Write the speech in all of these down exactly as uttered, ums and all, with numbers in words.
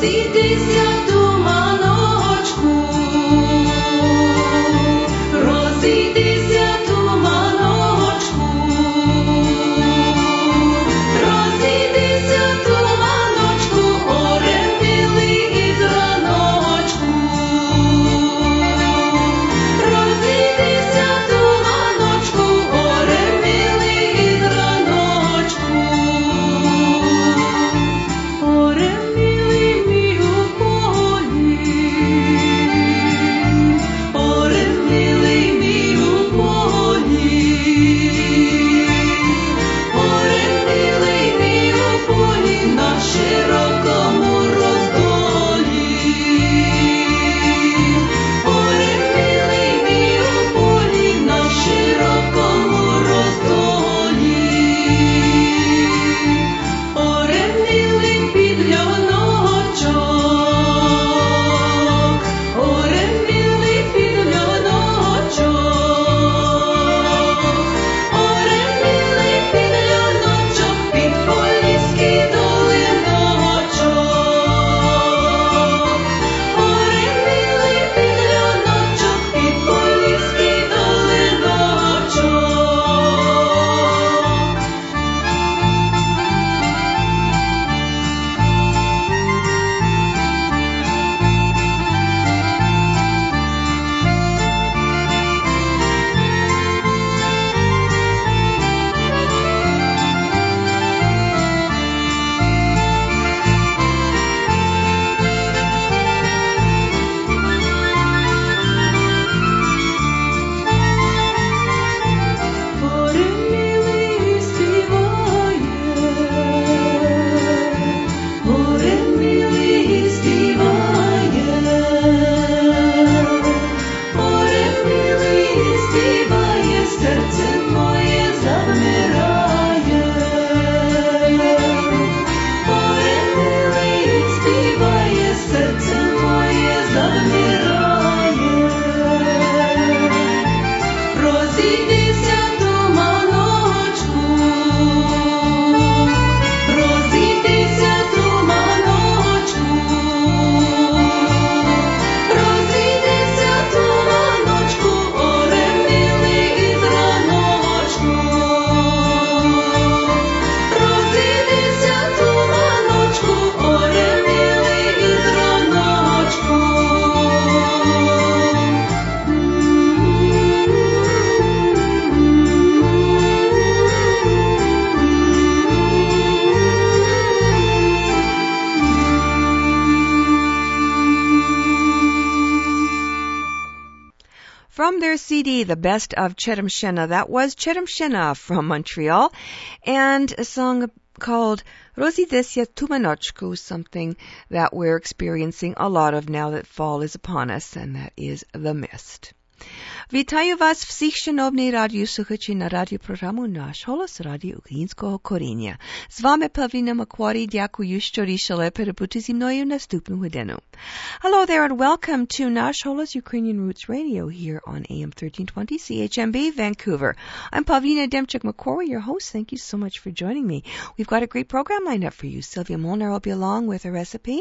From their C D, The Best of Cheremshina, that was Cheremshina from Montreal, and a song called Rozidesya Tumanochku, something that we're experiencing a lot of now that fall is upon us, and that is the mist. Вітаю вас всіх, шановні радіослухачі на радіопрограму «Наш голос» Радіо Українського коріння. З вами Павліна Макварі. Дякую, що рішили перебути зі мною наступну годину. Hello there and welcome to Nash Hola's Ukrainian Roots Radio here on A M thirteen twenty C H M B Vancouver. I'm Pavlina Demchuk-Macquarie, your host. Thank you so much for joining me. We've got a great program lined up for you. Sylvia Molnar will be along with a recipe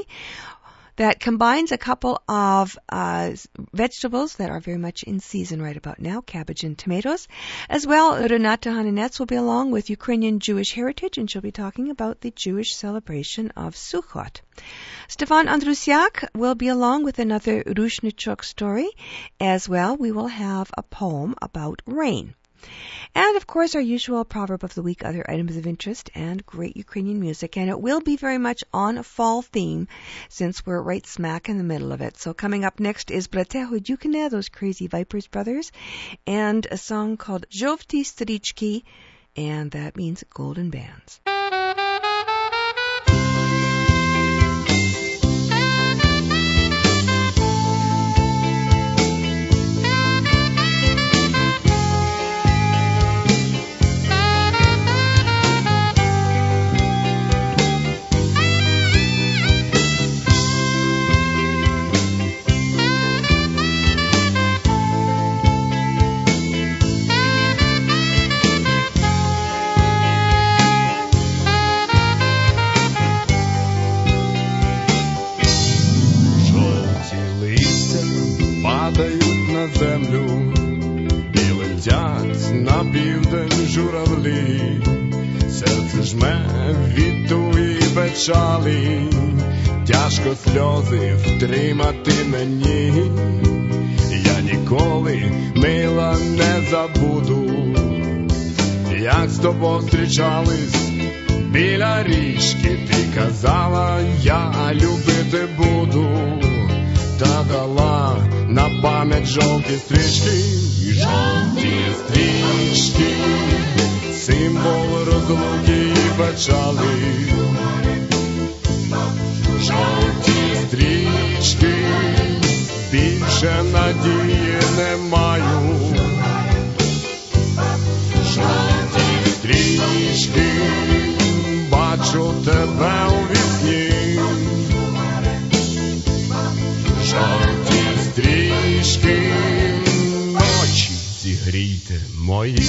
that combines a couple of uh, vegetables that are very much in season right about now, cabbage and tomatoes. As well, Renata Hananets will be along with Ukrainian Jewish heritage, and she'll be talking about the Jewish celebration of Sukkot. Stefan Andrusiak will be along with another Rushnichok story. As well, we will have a poem about rain. And, of course, our usual proverb of the week, other items of interest, and great Ukrainian music. And it will be very much on a fall theme since we're right smack in the middle of it. So coming up next is Brate Hodyukine, those crazy Vipers brothers, and a song called Zhovti Strichki, and that means golden bands. південь журавлі, серце жме від туї печалі, тяжко сльози втримати мені. Я ніколи, мила, не забуду, як з тобою зустрічались біля річки. Ти казала, я любити буду, та дала на пам'ять жовті стрічки. Жовті стрічки, символ розлуки і печали. Жовті стрічки, більше надії не маю. Жовті стрічки, бачу тебе у вісні. Жовті стрічки, ночі зігрійте мої.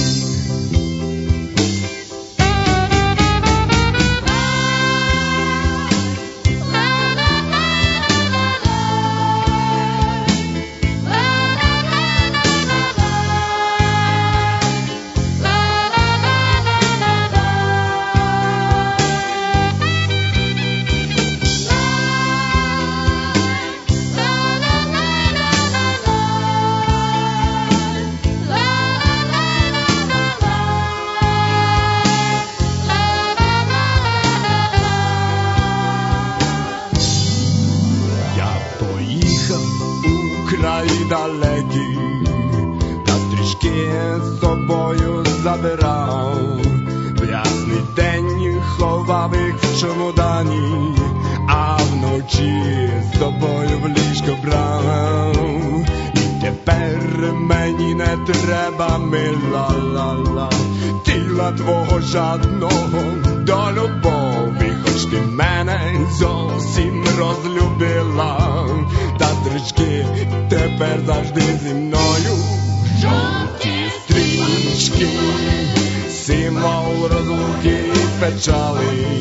Далекі, та стрічки з собою забирав. В ясний день ховав їх в чемодані, а вночі з собою в ліжко брав. І тепер мені не треба, мила, ла-ла, тіла твого жадного до любові. Хоч ти мене зовсім розлюбила, та стрічки тепер завжди зі мною. Жовті стрічки, символ розлуки і печали.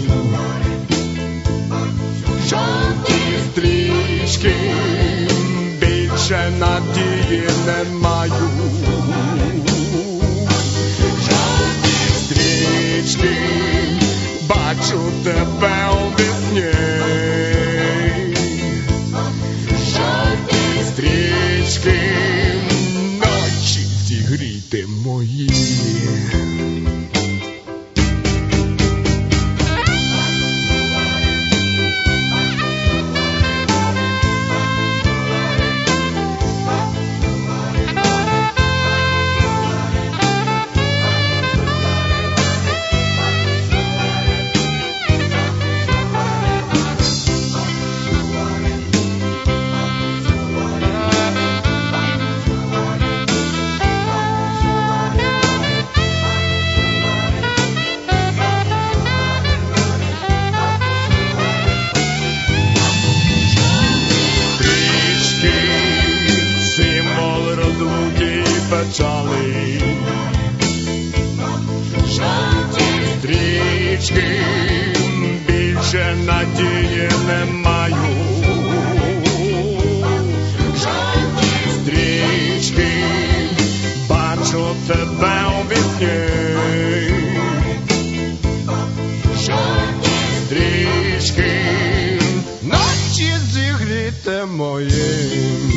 Жовті стрічки, більше надії не маю. Жовті стрічки, бачу тебе у вісні. Жовті стрічки, ночі зігрійте мої. Печали. Жовті стрічки, більше надії не маю. Жовті стрічки, бачу тебе у вісні. Жовті стрічки, ночі зігрійте мої.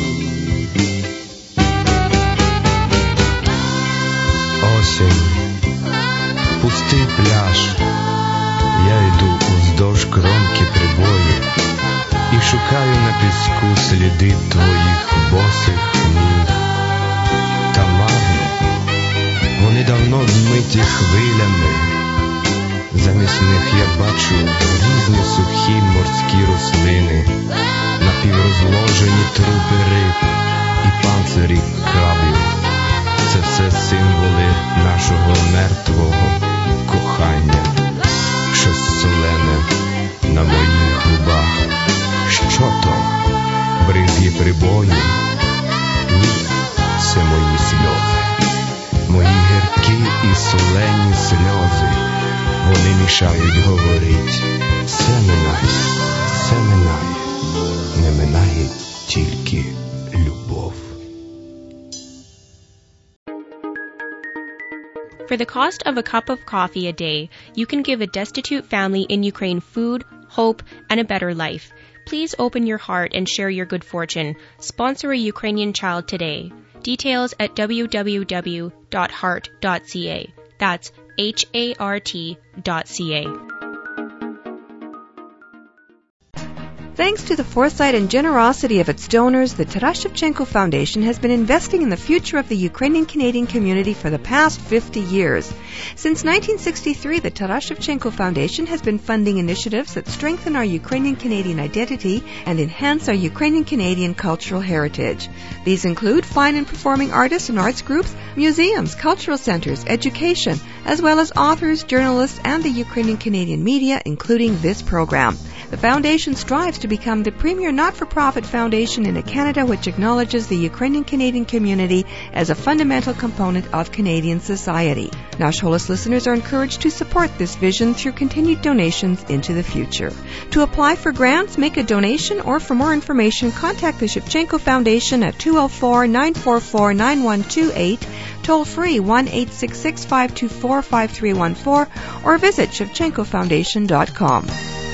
Осінь, пустий пляж, я йду уздовж кромки прибою і шукаю на піску сліди твоїх босих ніг. Та марно, вони давно вмиті хвилями, замість них я бачу різні сухі морські рослини, напіврозложені трупи риб і панцирі крабів. Це все символи нашого мертвого кохання. Щось солене на моїх губах. Що то? Бризги прибою? Ні, це мої сльози. Мої гіркі і солені сльози. Вони мішають говорить. Все минає, все минає. Не минає тільки любов. For the cost of a cup of coffee a day, you can give a destitute family in Ukraine food, hope, and a better life. Please open your heart and share your good fortune. Sponsor a Ukrainian child today. Details at w w w dot heart dot c a. That's H A R T dot C A. Thanks to the foresight and generosity of its donors, the Taras Shevchenko Foundation has been investing in the future of the Ukrainian-Canadian community for the past fifty years. Since nineteen sixty-three, the Taras Shevchenko Foundation has been funding initiatives that strengthen our Ukrainian-Canadian identity and enhance our Ukrainian-Canadian cultural heritage. These include fine and performing artists and arts groups, museums, cultural centers, education, as well as authors, journalists, and the Ukrainian-Canadian media, including this program. The foundation strives to become the premier not-for-profit foundation in a Canada which acknowledges the Ukrainian-Canadian community as a fundamental component of Canadian society. Nash Holos listeners are encouraged to support this vision through continued donations into the future. To apply for grants, make a donation, or for more information, contact the Shevchenko Foundation at two oh four, nine four four, nine one two eight, toll free one eight six six, five two four, five three one four, or visit shevchenko foundation dot com.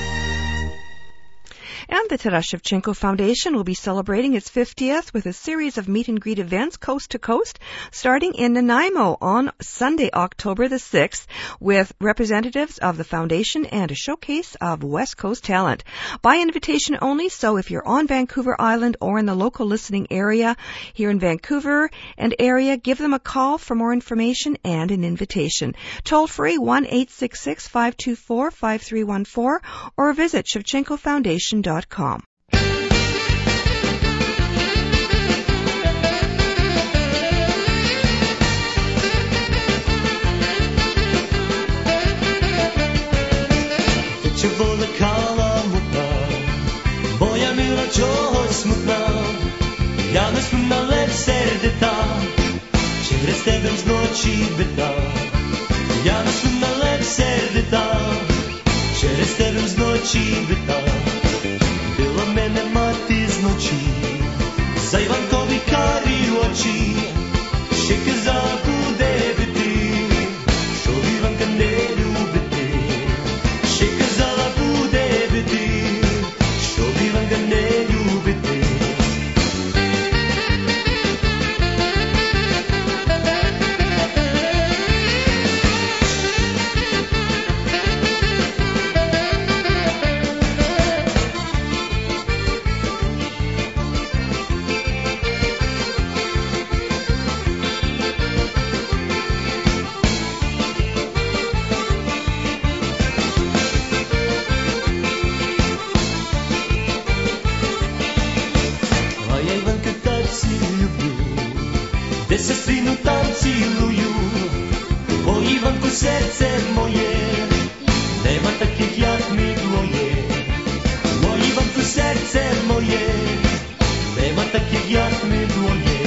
And the Taras Shevchenko Foundation will be celebrating its fiftieth with a series of meet and greet events coast to coast, starting in Nanaimo on Sunday, October the sixth, with representatives of the foundation and a showcase of West Coast talent. By invitation only, so if you're on Vancouver Island or in the local listening area here in Vancouver and area, give them a call for more information and an invitation. Toll free one eight six six, five two four, five three one four, or visit shevchenko foundation dot com. Червона каламутна, моя мила чогось смутна, я не сумна, ледь сердита, через тебе зночі бита. Я не сумна, ледь сердита, через тебе зночі бита. Била мене мати зночі, за Іванкові карі очі, ще казала буде бити, що Іванка не любити. Ще казала буде бити, що Іванка не любити. Сестрину там цілую, о Іванку, серце моє, нема таких, як ми двоє. О Іванку, серце моє, нема таких, як ми двоє.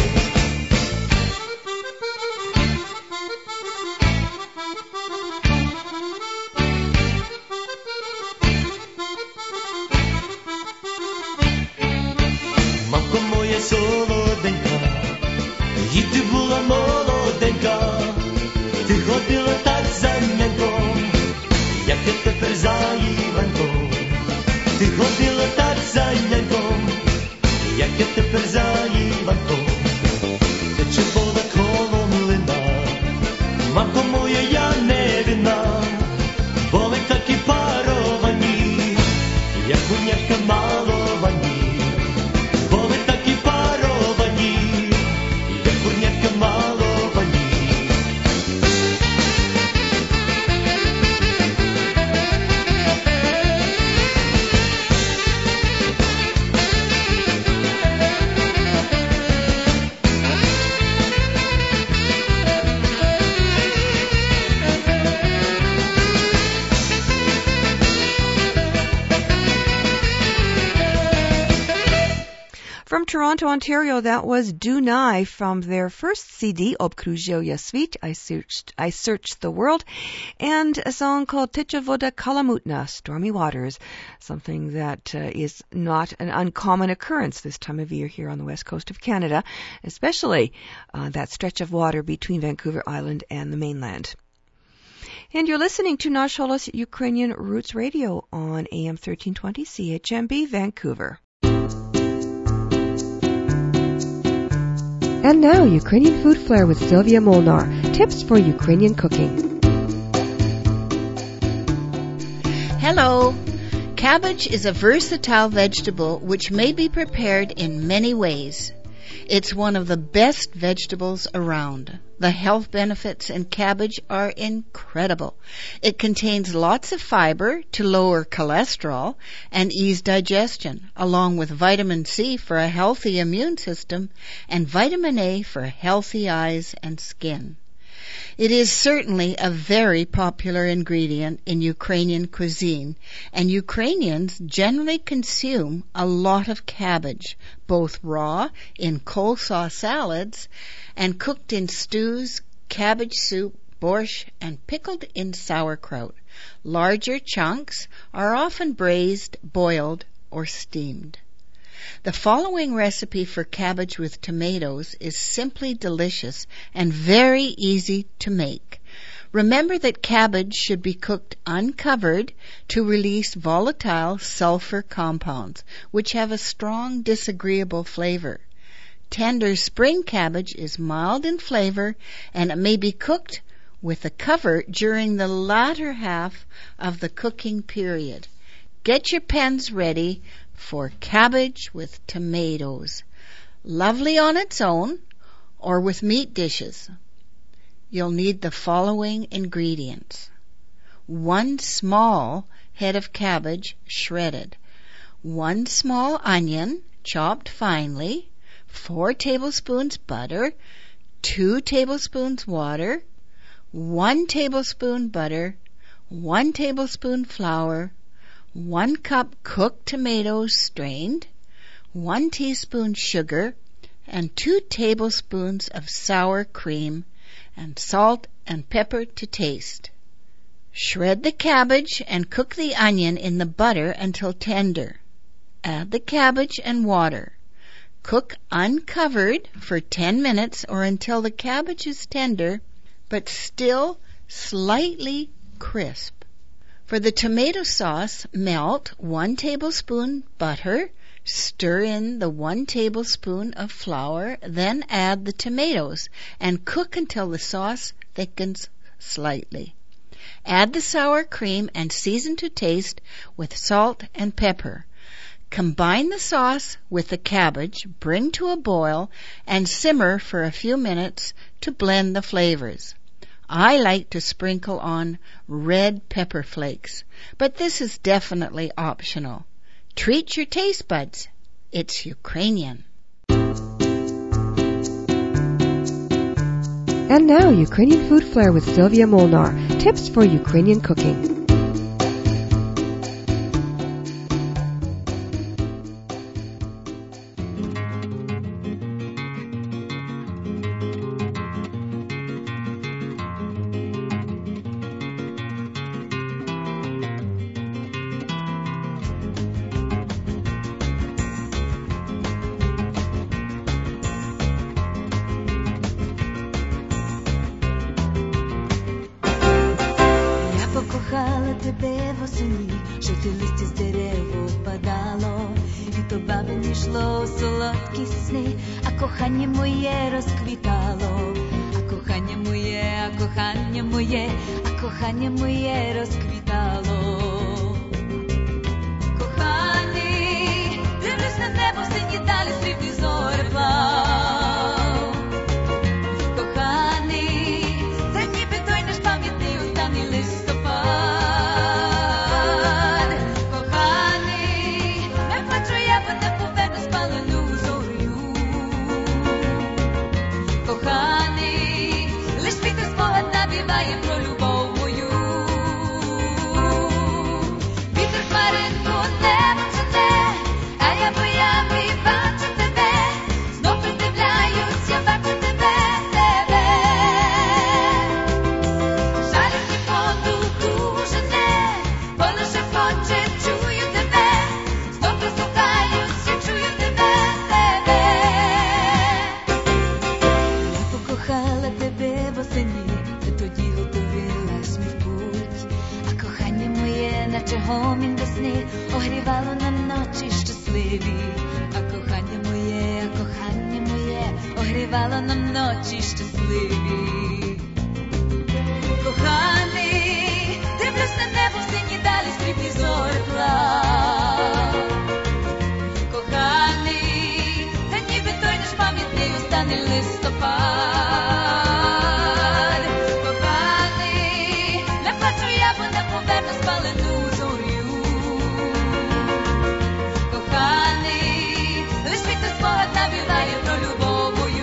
Мамко моя солоденька, і ти була молоденька, ти ходила так за няньком, як я тепер за Іванком. Ти ходила так за няньком, як я тепер за Іванком. Тече вода колом лина, мамко моя, я не вина, бо ми такі паровані, як гунятка маловані. Бо ми такі паровані, як гунятка маловані. Toronto, Ontario, that was Dunai from their first C D, Obkružil Svit, I searched, I searched the world, and a song called Teče voda kalamutna, Stormy Waters, something that uh, is not an uncommon occurrence this time of year here on the west coast of Canada, especially uh, that stretch of water between Vancouver Island and the mainland. And you're listening to Nash Holos Ukrainian Roots Radio on A M thirteen twenty C H M B Vancouver. And now, Ukrainian Food Flair with Sylvia Molnar. Tips for Ukrainian cooking. Hello. Cabbage is a versatile vegetable which may be prepared in many ways. It's one of the best vegetables around. The health benefits in cabbage are incredible. It contains lots of fiber to lower cholesterol and ease digestion, along with vitamin C for a healthy immune system and vitamin A for healthy eyes and skin. It is certainly a very popular ingredient in Ukrainian cuisine, and Ukrainians generally consume a lot of cabbage, both raw in coleslaw salads and cooked in stews, cabbage soup, borscht, and pickled in sauerkraut. Larger chunks are often braised, boiled, or steamed. The following recipe for cabbage with tomatoes is simply delicious and very easy to make. Remember that cabbage should be cooked uncovered to release volatile sulfur compounds, which have a strong disagreeable flavor. Tender spring cabbage is mild in flavor, and it may be cooked with a cover during the latter half of the cooking period. Get your pans ready for cabbage with tomatoes. Lovely on its own or with meat dishes. You'll need the following ingredients. One small head of cabbage shredded. One small onion chopped finely. Four tablespoons butter. Two tablespoons water. One tablespoon butter. One tablespoon flour. One cup cooked tomatoes strained, one teaspoon sugar, and two tablespoons of sour cream, and salt and pepper to taste. Shred the cabbage and cook the onion in the butter until tender. Add the cabbage and water. Cook uncovered for ten minutes or until the cabbage is tender, but still slightly crisp. For the tomato sauce, melt one tablespoon butter, stir in the one tablespoon of flour, then add the tomatoes and cook until the sauce thickens slightly. Add the sour cream and season to taste with salt and pepper. Combine the sauce with the cabbage, bring to a boil, and simmer for a few minutes to blend the flavors. I like to sprinkle on red pepper flakes, but this is definitely optional. Treat your taste buds. It's Ukrainian. And now, Ukrainian Food Flair with Sylvia Molnar. Tips for Ukrainian cooking. Тебе восені, жовті листя з дерев опадало, і то бабині йшло солодкі сни, а кохання моє розквітало, а кохання моє, а кохання моє, а кохання моє розквітало. Коханий, дивлюсь на небо, сині далі срібні зореплав. Коханий, це ніби той наш пам'ятний останній листопад. Коханий, лиш світи спогад набиває про любов мою. небо сині, ти тоді готовилась ми в путь. А кохання моє, наче гомін весни, огрівало нам ночі щасливі. А кохання моє, а кохання моє, огрівало нам ночі щасливі. Коханий, дивлюсь на небо в сині далі, срібні зоркла. Коханий, та ніби той наш пам'ятний останній листопад. Коханий, не плачу я, бо не поверну спалену зорю. Коханий, лиш світ спогад навіває про любов мою.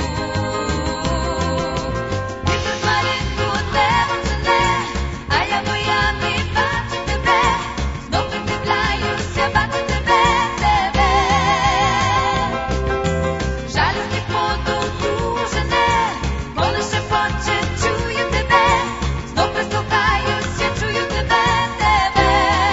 Вітер хмаринку небо жене, а я боями бачу тебе. Знов придивляюся, бачу тебе, тебе. Жалісний подух жене, бо лише хоче, чую тебе. Знов прислухаюся, чую тебе, тебе.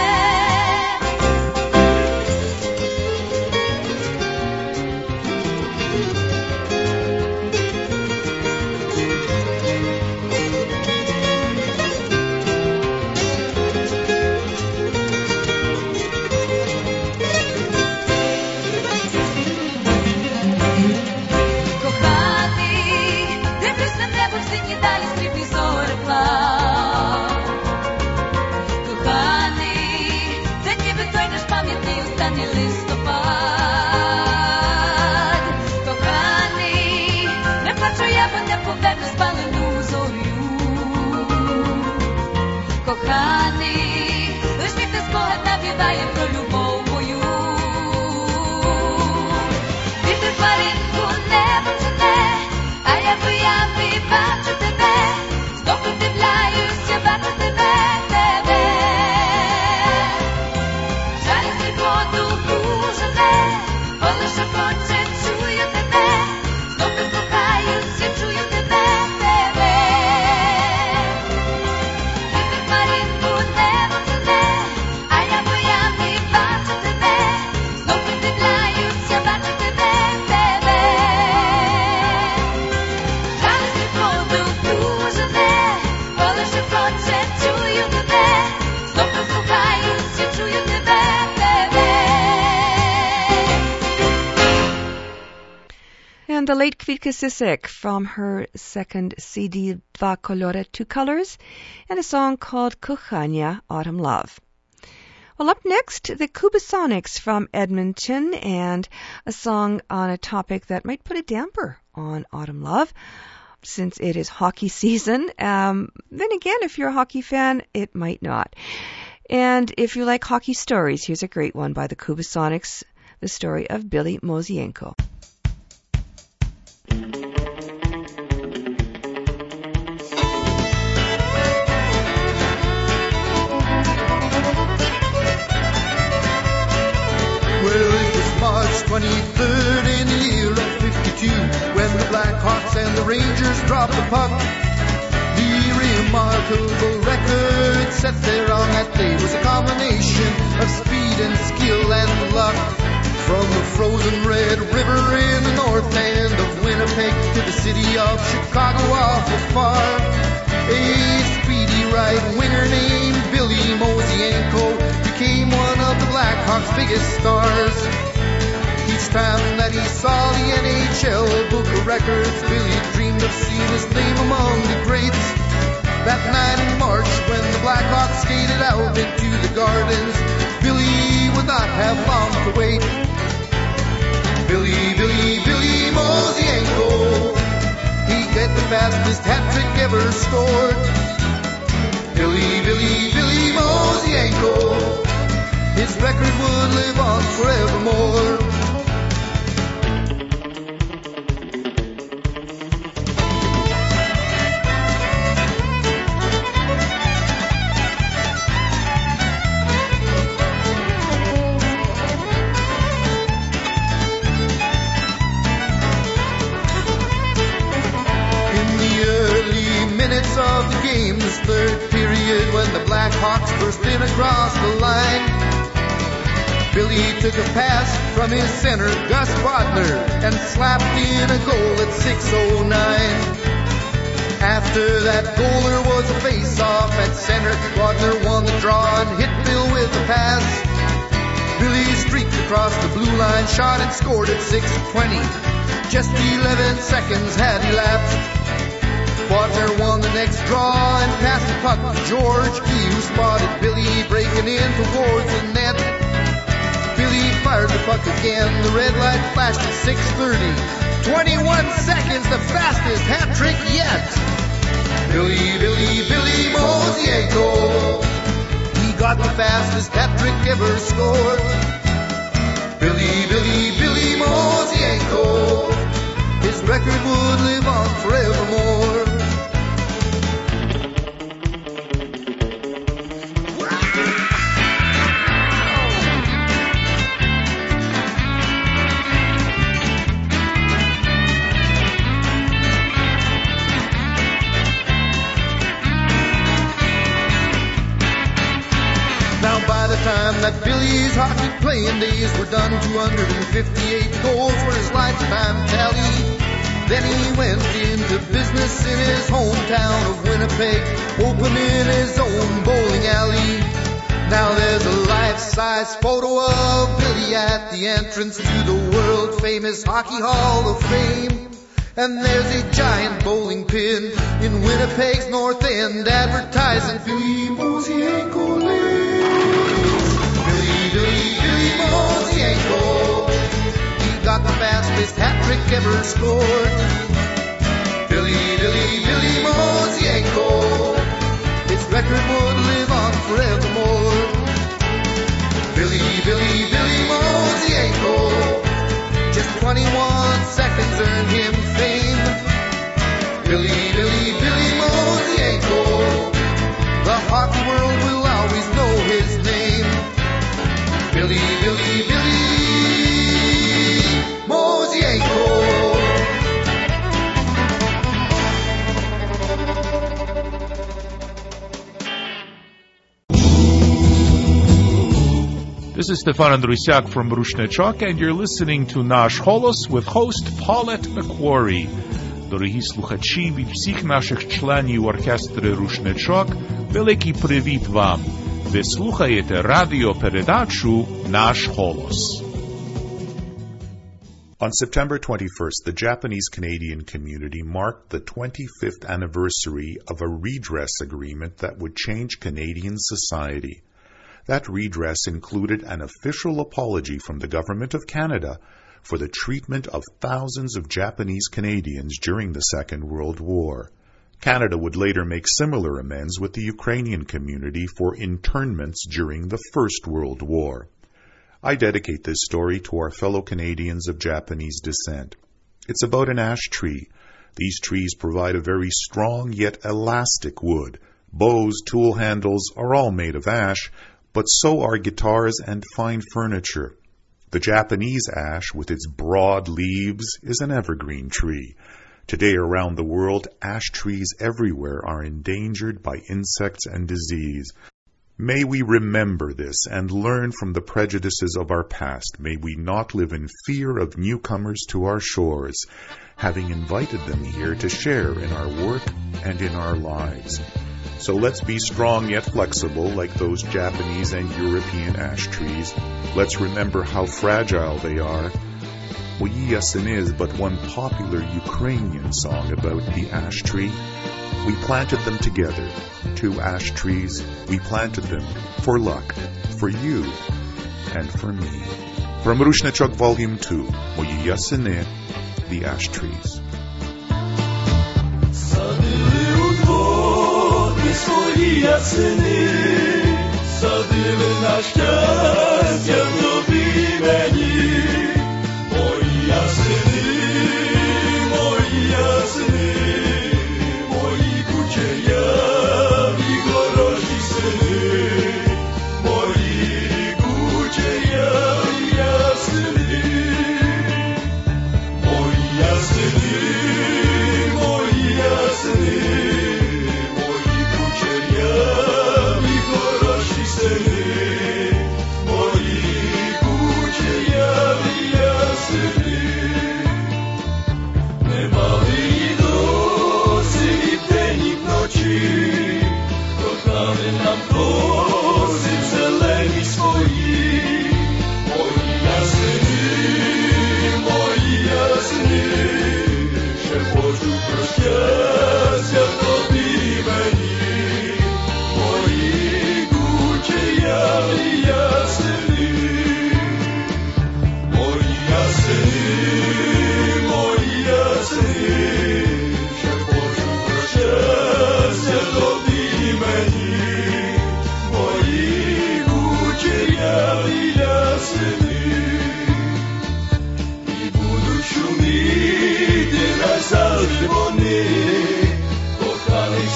Коханий, дивлюсь на небо в сині далі, срібні зоркла. Коханий, це ніби той наш пам'ятний останній листопад. Коханий, не плачу я, бо не поверну спалену зорю. Коханий, лиш вітер спогад навіває про любов мою. Вітер хмаринку небо жене, а я боями бачу тебе. Знов придивляюся, бачу тебе, тебе. Жалісний подух жене, бо лише хоче, чую тебе. Знов прислухаюся, чую тебе, тебе. Вітер хмаринку небо жене, а я боями бачу тебе. Знов придивляюся, бачу тебе, тебе. Жалісний подух жене, бо лише хоче, чую тебе. Знов прислухаюся, чую тебе, тебе. And the late Kvitka Sisek from her second C D, Dva Kolore, Two Colors, and a song called Kochania, Autumn Love. Well, up next, the Kubasonics from Edmonton, and a song on a topic that might put a damper on autumn love, since it is hockey season. Um, then again, if you're a hockey fan, it might not. And if you like hockey stories, here's a great one by the Kubasonics, the story of Billy Mosienko. Well, it was March twenty-third in the year of fifty-two when the Blackhawks and the Rangers dropped the puck. The remarkable record set there on that day was a combination of speed and skill and luck. From the frozen Red River in the north end of Winnipeg to the city of Chicago awful far, a speedy right winger named Billy Mosienko became one of the Blackhawks' biggest stars. Each time that he saw the N H L book of records, Billy dreamed of seeing his name among the greats. That night in March when the Blackhawks skated out into the Gardens, Billy would not have long to wait. Billy, Billy, Billy Mosienko, he got the fastest hat-trick ever scored. Billy, Billy, Billy Mosienko, his record would live on forevermore. Of the game's third period when the Blackhawks burst in across the line, Billy took a pass from his center, Gus Bodner, and slapped in a goal at six oh nine. After that goal, there was a face-off at center. Wagner won the draw and hit Bill with the pass. Billy streaked across the blue line, shot and scored at six twenty. Just eleven seconds had elapsed. Wagner won the next draw and passed the puck to George Key, who spotted Billy breaking in towards the net. Billy fired the puck again. The red light flashed at six thirty. twenty-one seconds, the fastest hat trick yet. Billy, Billy, Billy Mosienko. He got the fastest hat trick ever scored. Billy, Billy, Billy Mosienko. His record would live on forevermore. Time that Billy's hockey playing days were done, two hundred fifty-eight goals for his lifetime tally. Then he went into business in his hometown of Winnipeg, opening his own bowling alley. Now there's a life-size photo of Billy at the entrance to the world-famous Hockey Hall of Fame. And there's a giant bowling pin in Winnipeg's North End advertising Billy Mosienko Lane. Billy, Billy Mosienko. He got the fastest hat trick ever scored. Billy, Billy, Billy Mosienko. His record would live on forevermore. Billy, Billy, Billy Mosienko. Just twenty-one seconds earned him fame. Billy, Billy, Billy Mosienko. The hockey world will always know his name. Billy, Billy, Billy Mosienko. This is Stefan Andrusiak from Rushnechok, and you're listening to Nash Holos with host Paulette McQuarrie. Дорогі слухачі, від всіх наших членів оркестру Рушничок, великий привіт вам. Ви слухаєте радіопередачу «Наш голос». On September twenty-first, the Japanese-Canadian community marked the twenty-fifth anniversary of a redress agreement that would change Canadian society. That redress included an official apology from the Government of Canada for the treatment of thousands of Japanese Canadians during the Second World War. Canada would later make similar amends with the Ukrainian community for internments during the First World War. I dedicate this story to our fellow Canadians of Japanese descent. It's about an ash tree. These trees provide a very strong yet elastic wood. Bows, tool handles are all made of ash, but so are guitars and fine furniture. The Japanese ash, with its broad leaves, is an evergreen tree. Today around the world, ash trees everywhere are endangered by insects and disease. May we remember this and learn from the prejudices of our past. May we not live in fear of newcomers to our shores, having invited them here to share in our work and in our lives. So let's be strong yet flexible like those Japanese and European ash trees. Let's remember how fragile they are. Moyi Yasin is but one popular Ukrainian song about the ash tree. We planted them together, two ash trees. We planted them for luck, for you, and for me. From Rushnechok Volume two, Moyi Yasin, The Ash Trees. Свої ясени, садили на щастя тобі мені. Мої ясени, мої ясени, мої кучеря і хороші сини. Мої кучеря і ясени, мої ясени, мої ясени.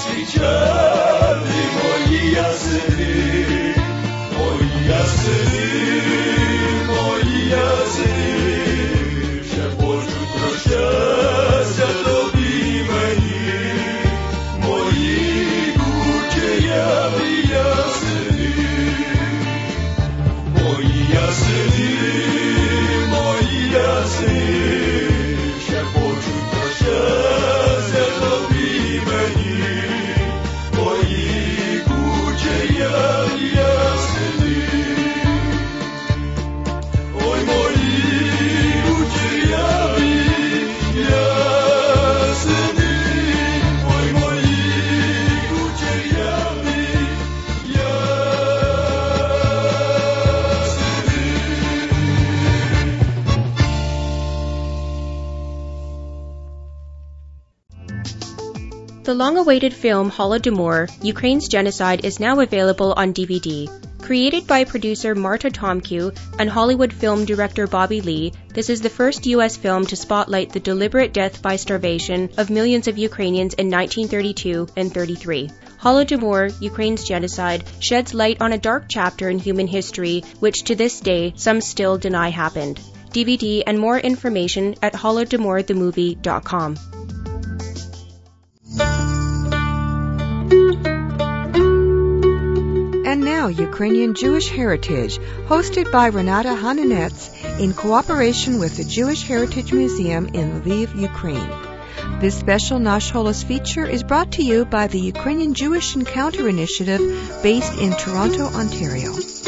зустрічати мої ясени, мої ясени, мої ясени, ще хочуть про щастя тобі мені, мої кучеряві ясени, мої ясени, мої ясени, ще хочуть про щастя тобі мені, мої кучеряві ясени. Ой, мої кучеряві ясени, ой, мої кучеряві ясени. The long-awaited film Holodomor, Ukraine's Genocide, is now available on D V D. Created by producer Marta Tomkiw and Hollywood film director Bobby Lee, this is the first U S film to spotlight the deliberate death by starvation of millions of Ukrainians in nineteen thirty-two and thirty-three. Holodomor, Ukraine's Genocide, sheds light on a dark chapter in human history which to this day some still deny happened. D V D and more information at holodomor the movie dot com. And now, Ukrainian Jewish Heritage, hosted by Renata Hananetz in cooperation with the Jewish Heritage Museum in Lviv, Ukraine. This special Nash Holos feature is brought to you by the Ukrainian Jewish Encounter Initiative based in Toronto, Ontario.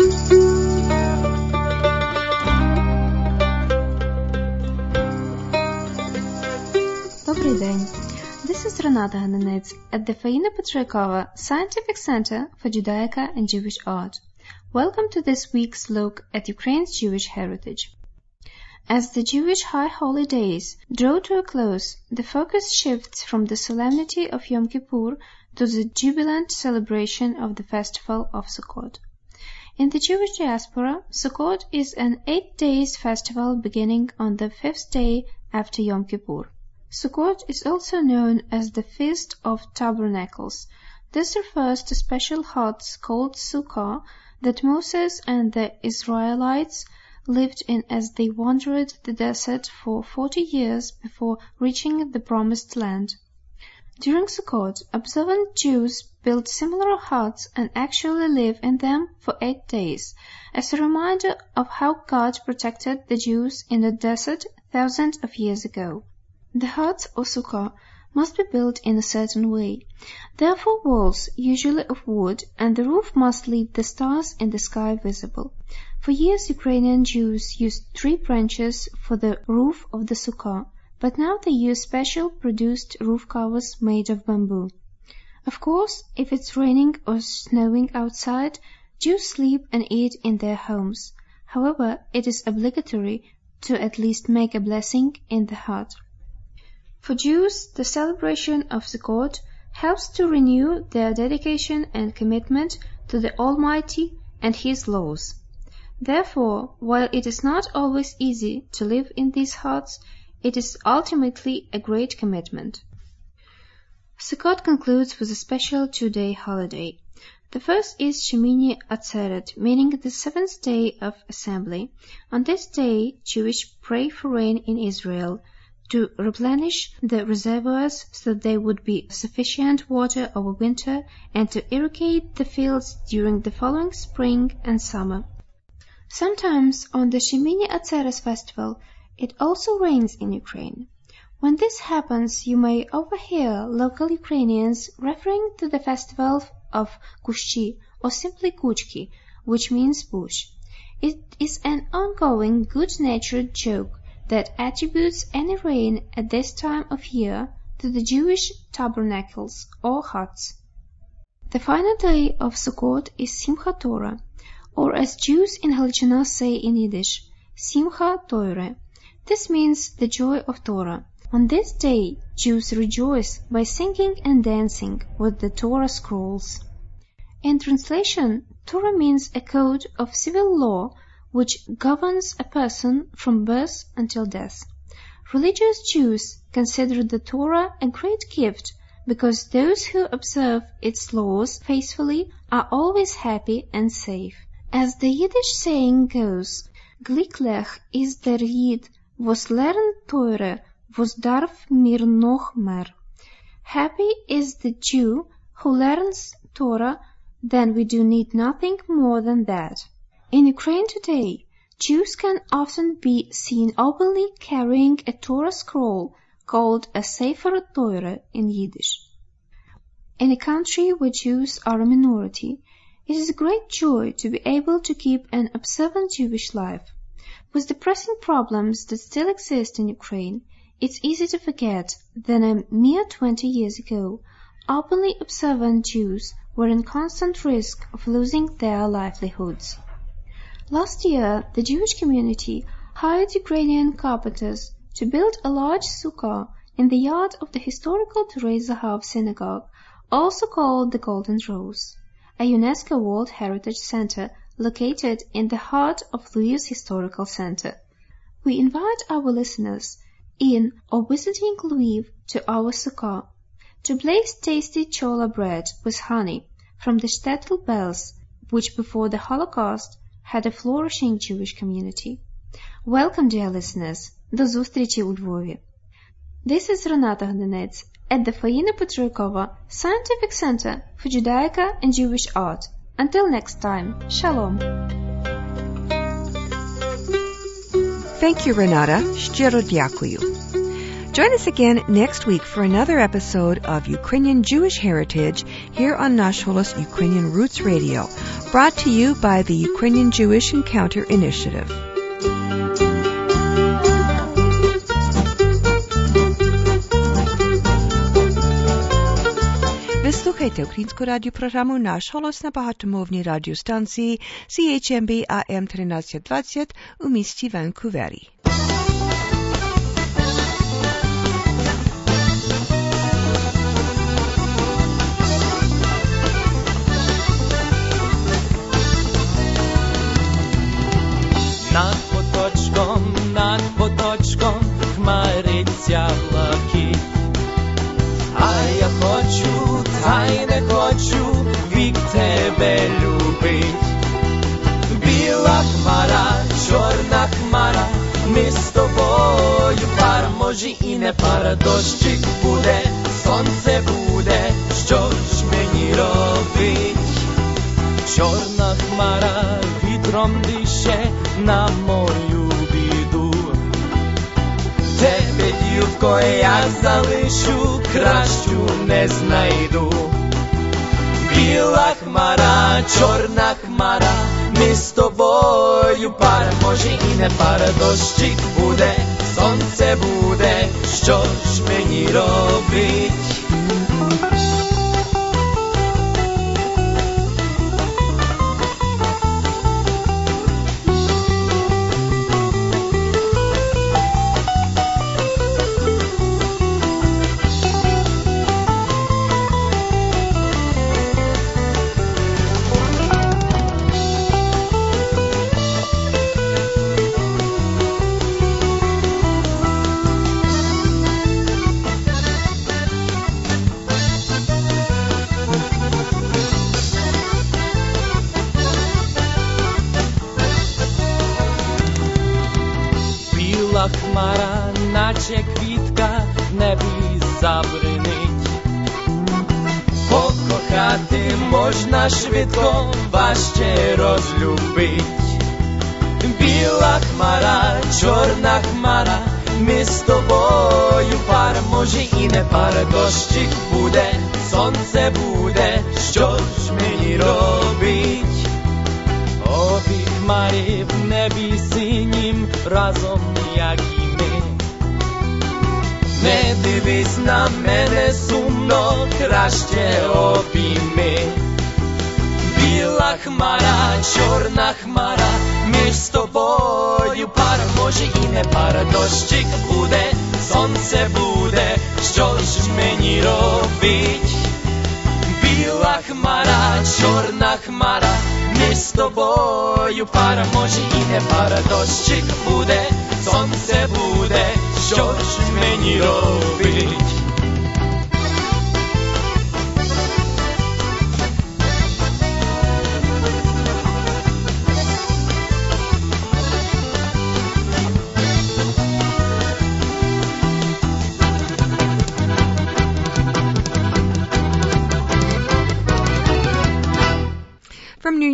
Добрий день. This is Renata Hananetz at the Faina Petrakova Scientific Center for Judaica and Jewish Art. Welcome to this week's look at Ukraine's Jewish heritage. As the Jewish high holy days draw to a close, the focus shifts from the solemnity of Yom Kippur to the jubilant celebration of the festival of Sukkot. In the Jewish diaspora, Sukkot is an eight days festival beginning on the fifth day after Yom Kippur. Sukkot is also known as the Feast of Tabernacles. This refers to special huts called sukkah that Moses and the Israelites lived in as they wandered the desert for forty years before reaching the Promised Land. During Sukkot, observant Jews build similar huts and actually live in them for eight days, as a reminder of how God protected the Jews in the desert thousands of years ago. The huts or sukkah must be built in a certain way. There are four walls, usually of wood, and the roof must leave the stars in the sky visible. For years, Ukrainian Jews used tree branches for the roof of the sukkah, but now they use special produced roof covers made of bamboo. Of course, if it's raining or snowing outside, Jews sleep and eat in their homes. However, it is obligatory to at least make a blessing in the hut. For Jews, the celebration of Sukkot helps to renew their dedication and commitment to the Almighty and His laws. Therefore, while it is not always easy to live in these huts, it is ultimately a great commitment. Sukkot concludes with a special two-day holiday. The first is Shemini Atzeret, meaning the seventh day of assembly. On this day, Jewish pray for rain in Israel, to replenish the reservoirs so that there would be sufficient water over winter and to irrigate the fields during the following spring and summer. Sometimes on the Shemini Atzeres festival, it also rains in Ukraine. When this happens, you may overhear local Ukrainians referring to the festival of Kushchi or simply Kuchki, which means bush. It is an ongoing good-natured joke that attributes any rain at this time of year to the Jewish tabernacles or huts. The final day of Sukkot is Simchat Torah, or as Jews in Halachana say in Yiddish, Simchat Torah. This means the joy of Torah. On this day, Jews rejoice by singing and dancing with the Torah scrolls. In translation, Torah means a code of civil law which governs a person from birth until death. Religious Jews consider the Torah a great gift because those who observe its laws faithfully are always happy and safe. As the Yiddish saying goes, glücklich ist der Jid, was lernt Teure, was darf mir noch mehr. Happy is the Jew who learns Torah, then we do need nothing more than that. In Ukraine today, Jews can often be seen openly carrying a Torah scroll called a Sefer Torah in Yiddish. In a country where Jews are a minority, it is a great joy to be able to keep an observant Jewish life. With the pressing problems that still exist in Ukraine, it's easy to forget that a mere twenty years ago, openly observant Jews were in constant risk of losing their livelihoods. Last year, the Jewish community hired Ukrainian carpenters to build a large sukkah in the yard of the historical Terei Zahav synagogue, also called the Golden Rose, a UNESCO World Heritage Center located in the heart of Lviv's historical center. We invite our listeners in or visiting Lviv to our sukkah to blaze tasty chola bread with honey from the shtetl bells, which before the Holocaust had a flourishing Jewish community. Welcome, dear listeners. До зустрічі у Львові. This is Renata Gdanets at the Faina Petrikova Scientific Center for Judaica and Jewish Art. Until next time, Shalom. Thank you, Renata. Щиро дякую. Join us again next week for another episode of Ukrainian Jewish Heritage here on Nash Holos Ukrainian Roots Radio, brought to you by the Ukrainian Jewish Encounter Initiative. Ви слухаєте українську радіопрограму «Наш голос» на багатомовній радіостанції сі ейч ем бі ей ем тринадцять двадцять у місті Ванкувері. Над поточком, над поточком хмариться блакить. А я хочу, та й не хочу вік тебе любить. Біла хмара, чорна хмара, ми з тобою пар, може і не пара, дощик буде, сонце буде, що ж мені робить? Чорна хмара вітром дише на мою біду. Тебе, дівко, я залишу, кращу не знайду. Біла хмара, чорна хмара, ми з тобою пара, може і не пара, дощик буде, сонце буде, що ж мені робить? Хмара, наче квітка, в небі забринить. Покохати можна швидко, важче розлюбить. Біла хмара, чорна хмара, ми з тобою пара, може і не пара, дощик буде, сонце буде, що ж мені робить? Обі хмарі в небі синім, разом як і ми. Не дивись на мене сумно, краще обійми. Біла хмара, чорна хмара, ми ж з тобою пара, може і не пара, дощик буде, сонце буде, що ж мені робить? Біла хмара, чорна хмара, ми з тобою пара, може і не пара, дощик буде, сонце буде, що ж мені робить?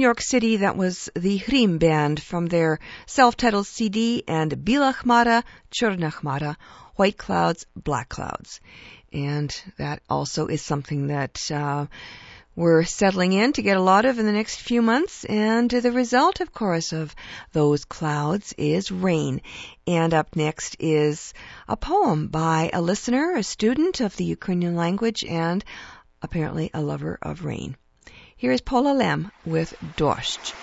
York City, that was the Hrim Band from their self-titled C D, and Bila Khmara, Chorna Khmara, White Clouds, Black Clouds. And that also is something that uh, we're settling in to get a lot of in the next few months. And the result, of course, of those clouds is rain. And up next is a poem by a listener, a student of the Ukrainian language, and apparently a lover of rain. Here is Paula Lem with Дощ.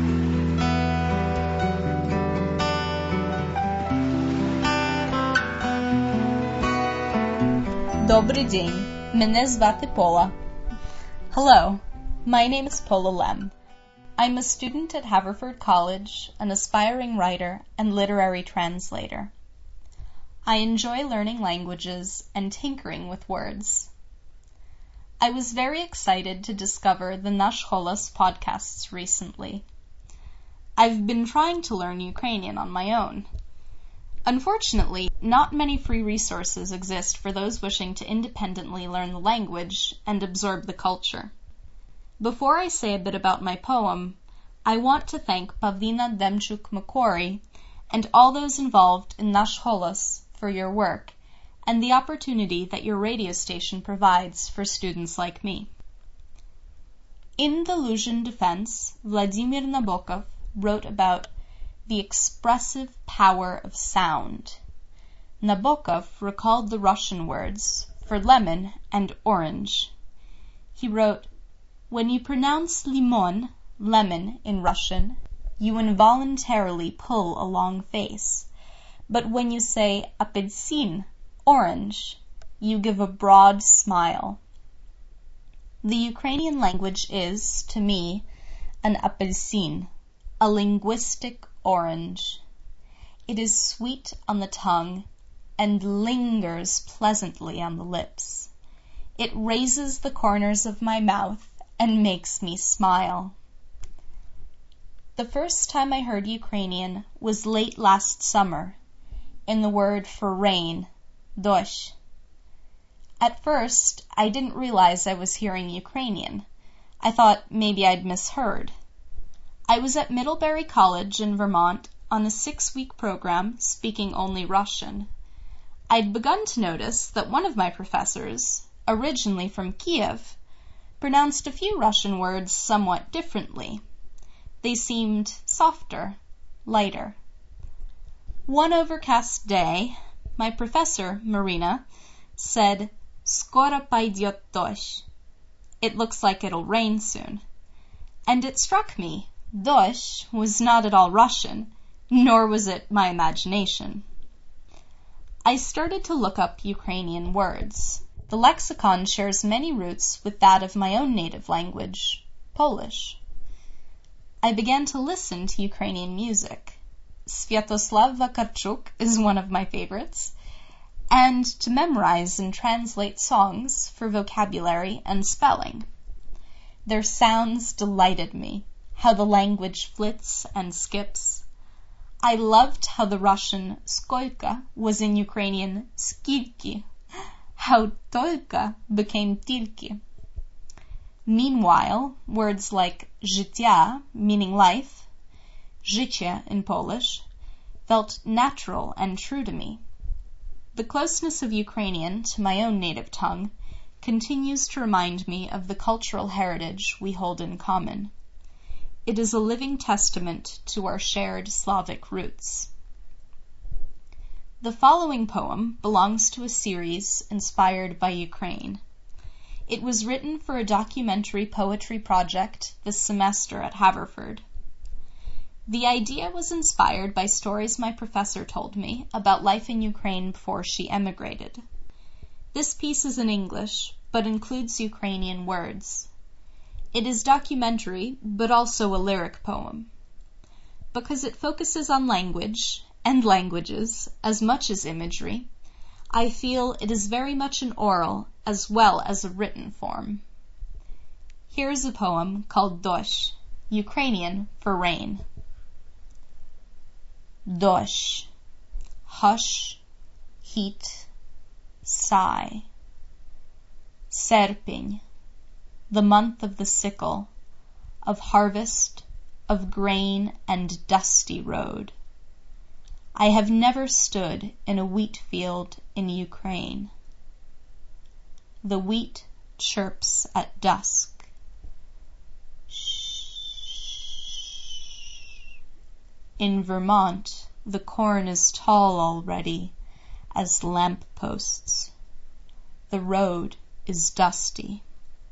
Добрий день. Мене звати Пола. Hello, my name is Paula Lem. I'm a student at Haverford College, an aspiring writer and literary translator. I enjoy learning languages and tinkering with words. I was very excited to discover the Nash Holos podcasts recently. I've been trying to learn Ukrainian on my own. Unfortunately, not many free resources exist for those wishing to independently learn the language and absorb the culture. Before I say a bit about my poem, I want to thank Pavlina Demchuk-Makori and all those involved in Nash Holos for your work and the opportunity that your radio station provides for students like me. In The Luzhin Defense, Vladimir Nabokov wrote about the expressive power of sound. Nabokov recalled the Russian words for lemon and orange. He wrote, "When you pronounce limon, lemon, in Russian, you involuntarily pull a long face. But when you say apelsin, orange, you give a broad smile." The Ukrainian language is, to me, an apelsin, a linguistic orange. It is sweet on the tongue and lingers pleasantly on the lips. It raises the corners of my mouth and makes me smile. The first time I heard Ukrainian was late last summer, in the word for rain, dosh. At first, I didn't realize I was hearing Ukrainian. I thought maybe I'd misheard. I was at Middlebury College in Vermont on a six-week program speaking only Russian. I'd begun to notice that one of my professors, originally from Kiev, pronounced a few Russian words somewhat differently. They seemed softer, lighter. One overcast day, my professor, Marina, said, "Skoro pойдет дождь." It looks like it'll rain soon. And it struck me, dosh was not at all Russian, nor was it my imagination. I started to look up Ukrainian words. The lexicon shares many roots with that of my own native language, Polish. I began to listen to Ukrainian music. Sviatoslav Vakarchuk is one of my favorites, and to memorize and translate songs for vocabulary and spelling. Their sounds delighted me, how the language flits and skips. I loved how the Russian skolka was in Ukrainian skilki, how tolka became tilki. Meanwhile, words like życia, meaning life, życie in Polish, felt natural and true to me. The closeness of Ukrainian to my own native tongue continues to remind me of the cultural heritage we hold in common. It is a living testament to our shared Slavic roots. The following poem belongs to a series inspired by Ukraine. It was written for a documentary poetry project this semester at Haverford. The idea was inspired by stories my professor told me about life in Ukraine before she emigrated. This piece is in English, but includes Ukrainian words. It is documentary, but also a lyric poem. Because it focuses on language, and languages, as much as imagery, I feel it is very much an oral as well as a written form. Here is a poem called Dosh, Ukrainian for rain. Dosh, hush, heat, sigh. Serpень, the month of the sickle, of harvest, of grain and dusty road. I have never stood in a wheat field in Ukraine. The wheat chirps at dusk. In Vermont, the corn is tall already as lamp posts. The road is dusty.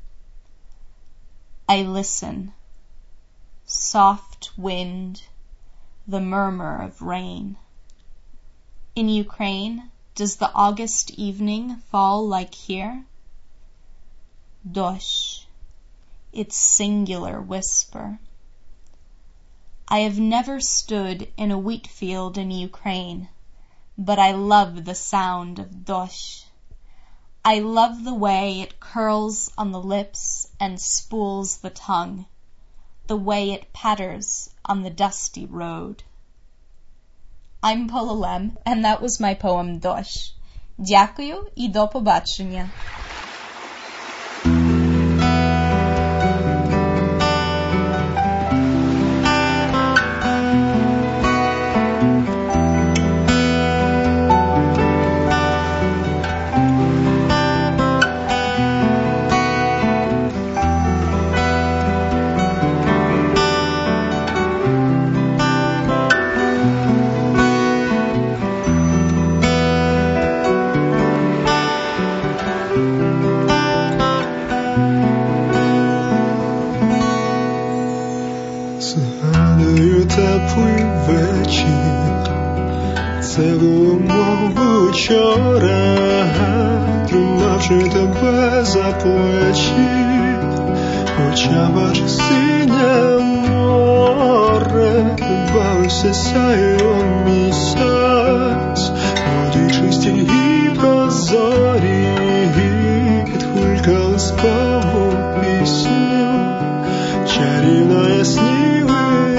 I listen. Soft wind, the murmur of rain. In Ukraine, does the August evening fall like here? Dosh, its singular whisper. I have never stood in a wheat field in Ukraine, but I love the sound of dosh. I love the way it curls on the lips and spools the tongue, the way it patters on the dusty road. I'm Paula Lem, and that was my poem Dosh. Дякую і до побачення. Теплий вечір, це було мов вчора, тримавши тебе за плечі, оча бачу синє море, бавився сяєм місяць, воді чисті і прозорі, підхулькали спаву пісню, чарівно ясніли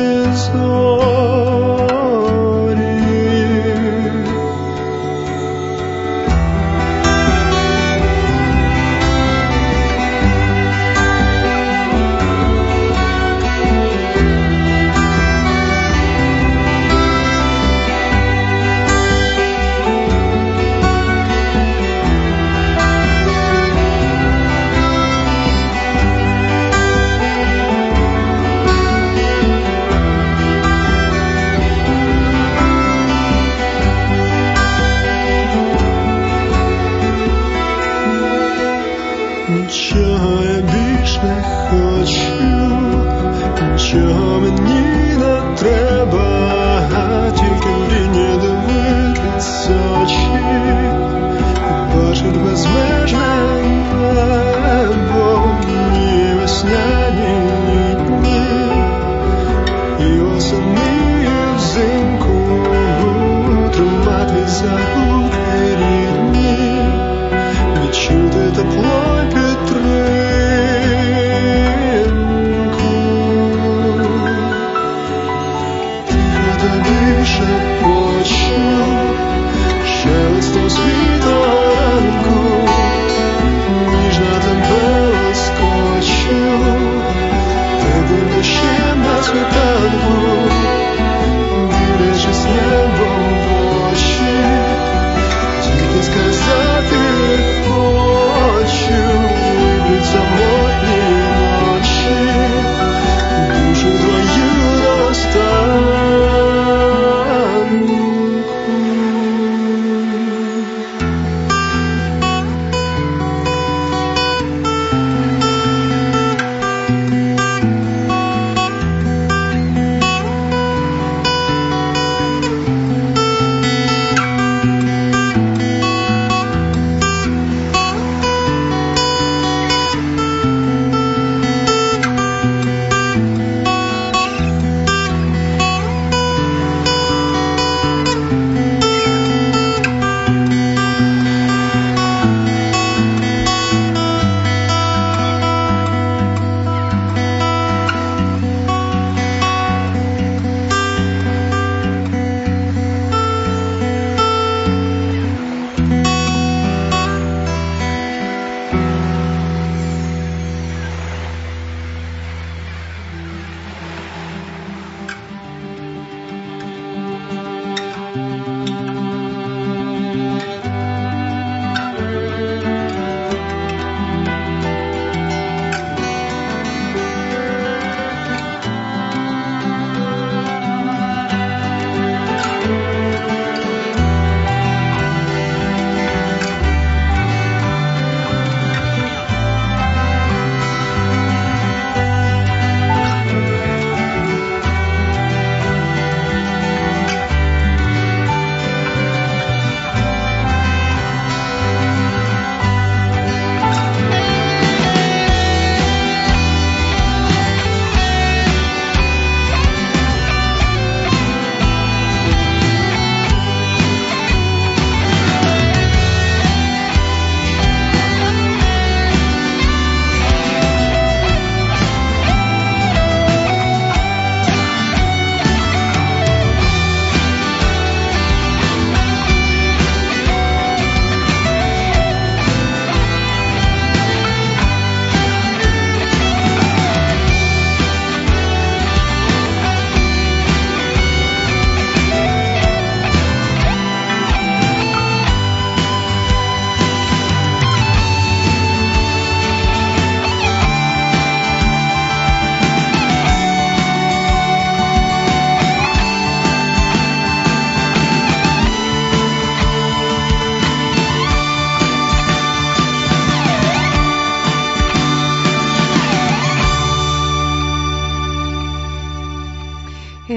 Нічого я більш не хочу, нічого мені не треба, тільки мріння дивитись очі, бачить безмежне небо, ні весняні літні, і осени, і взимку, тримати за руки рідні, відчути тепло.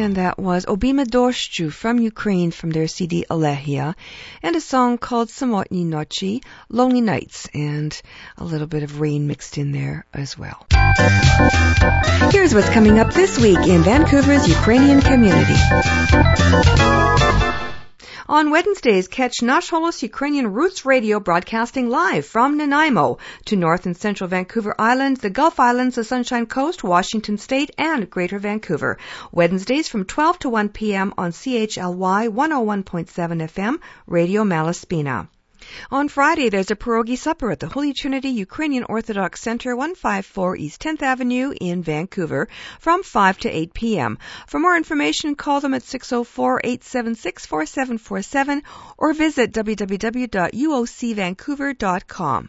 And that was Obima Doshchu from Ukraine from their C D Alehia, and a song called Samotni Nochi, Lonely Nights, and a little bit of rain mixed in there as well. Here's what's coming up this week in Vancouver's Ukrainian community. On Wednesdays, catch Nash Holos Ukrainian Roots Radio broadcasting live from Nanaimo to North and Central Vancouver Island, the Gulf Islands, the Sunshine Coast, Washington State, and Greater Vancouver. Wednesdays from twelve to one p.m. on C H L Y one oh one point seven F M, Radio Malaspina. On Friday, there's a pierogi supper at the Holy Trinity Ukrainian Orthodox Center, one fifty-four East tenth Avenue in Vancouver, from five to eight p.m. For more information, call them at six oh four, eight seven six, four seven four seven or visit w w w dot u o c vancouver dot com.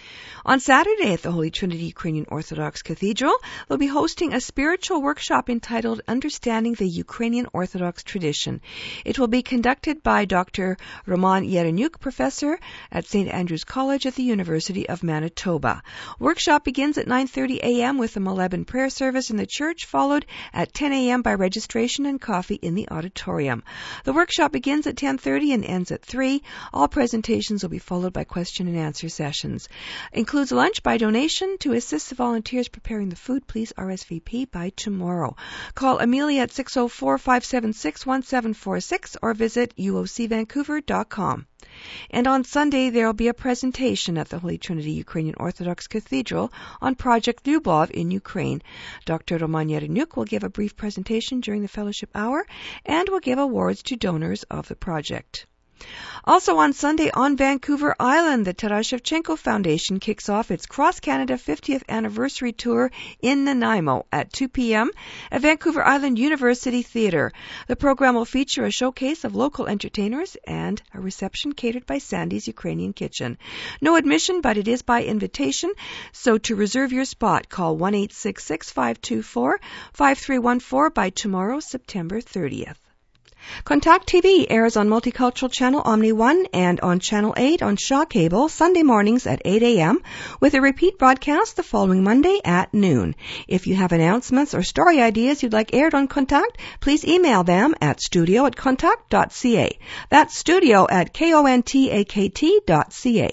On Saturday at the Holy Trinity Ukrainian Orthodox Cathedral, they'll be hosting a spiritual workshop entitled Understanding the Ukrainian Orthodox Tradition. It will be conducted by Doctor Roman Yerenyuk, professor at Saint Andrew's College at the University of Manitoba. Workshop begins at nine thirty a.m. with a Moleben prayer service in the church, followed at ten a.m. by registration and coffee in the auditorium. The workshop begins at ten thirty and ends at three. All presentations will be followed by question and answer sessions. Includes lunch by donation. To assist the volunteers preparing the food, please R S V P by tomorrow. Call Amelia at six oh four, five seven six, one seven four six or visit u o c vancouver dot com. And on Sunday, there will be a presentation at the Holy Trinity Ukrainian Orthodox Cathedral on Project Lyubov in Ukraine. Doctor Roman Yerenyuk will give a brief presentation during the fellowship hour and will give awards to donors of the project. Also on Sunday on Vancouver Island, the Taras Shevchenko Foundation kicks off its Cross Canada fiftieth Anniversary Tour in Nanaimo at two p.m. at Vancouver Island University Theatre. The program will feature a showcase of local entertainers and a reception catered by Sandy's Ukrainian Kitchen. No admission, but it is by invitation, so to reserve your spot, call one eight six six, five two four, five three one four by tomorrow, September thirtieth. Contact T V airs on Multicultural Channel Omni one and on Channel eight on Shaw Cable Sunday mornings at eight a.m. with a repeat broadcast the following Monday at noon. If you have announcements or story ideas you'd like aired on Contact, please email them at studio at contact dot c a. That's studio at contact dot c a.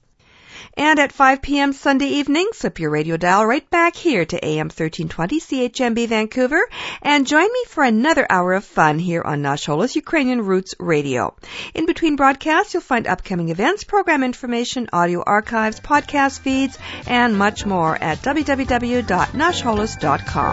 And at five p.m. Sunday evening, slip your radio dial right back here to A M thirteen twenty C H M B Vancouver and join me for another hour of fun here on Nash Holos Ukrainian Roots Radio. In between broadcasts, you'll find upcoming events, program information, audio archives, podcast feeds, and much more at w w w dot nash holos dot com.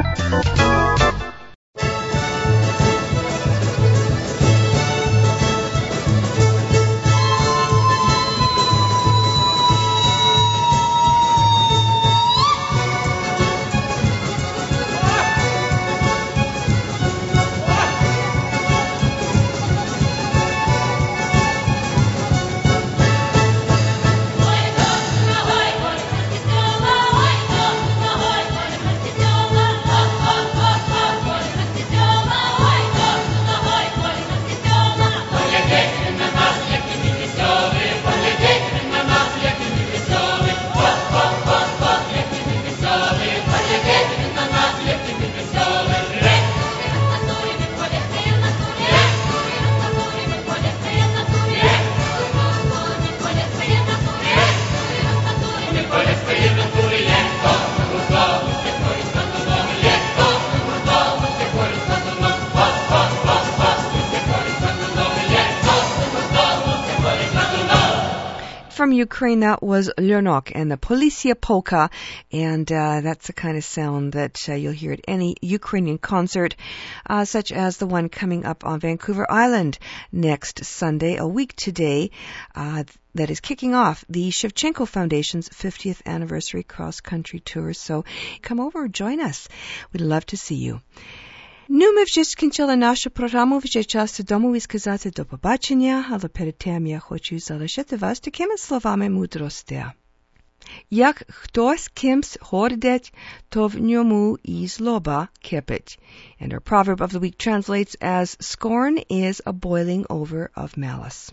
From Ukraine, that was Lernok and the Policia Polka, and uh, that's the kind of sound that uh, you'll hear at any Ukrainian concert, uh, such as the one coming up on Vancouver Island next Sunday, a week today, uh, that is kicking off the Shevchenko Foundation's fiftieth Anniversary Cross-Country Tour. So come over, join us. We'd love to see you. Ну, ми вже скінчили нашу програму, вже час додому і сказати до побачення, але перед тим я хочу залишити вас такими словами мудрості. Як хтось кимсь гордить, то в ньому і злоба кипить. And our proverb of the week translates as, scorn is a boiling over of malice.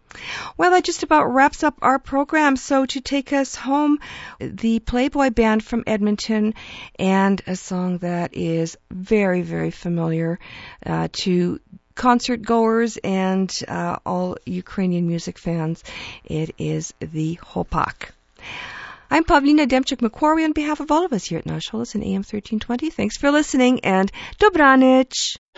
Well, that just about wraps up our program. So to take us home, the Playboy Band from Edmonton, and a song that is very, very familiar uh, to concert goers and uh, all Ukrainian music fans. It is the Hopak. I'm Pavlina Demchuk-McQuarrie on behalf of all of us here at Nash Holos and A M thirteen twenty. Thanks for listening, and Dobranich!